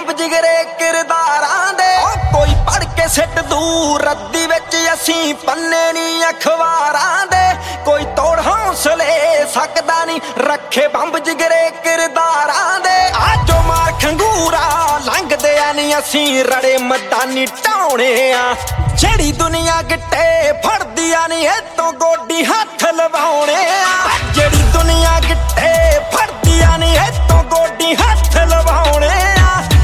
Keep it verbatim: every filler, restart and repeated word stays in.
Bomb ਜਿਗਰੇ ਕਿਰਦਾਰਾਂ ਦੇ। ਕੋਈ ਪੜ ਕੇ ਸਿੱਟ ਦੂਰ ਰੱਦੀ ਵਿੱਚ ਅਸੀਂ ਪੰਨੇ ਨੀ ਅਖਬਾਰਾਂ ਦੇ। ਕੋਈ ਤੋੜ ਹੌਸਲੇ ਸਕਦਾ ਨੀ ਰੱਖੇ ਬੰਬ ਜਿਗਰੇ ਕਿਰਦਾਰਾਂ ਦੇ। ਆਜੋ ਮਾਰ ਖੰਗੂਰਾ ਲੰਘਦੇ ਆ ਨੀ ਅਸੀਂ ਰੜੇ ਮੈਦਾਨੀ ਢਾਉਣੇ ਆ। ਜਿਹੜੀ ਦੁਨੀਆ ਗਿੱਟੇ ਫੜਦੀ ਆ ਨੀ ਇਹ ਤੋਂ ਗੋਡੀ ਹੱਥ ਲਵਾਉਣੇ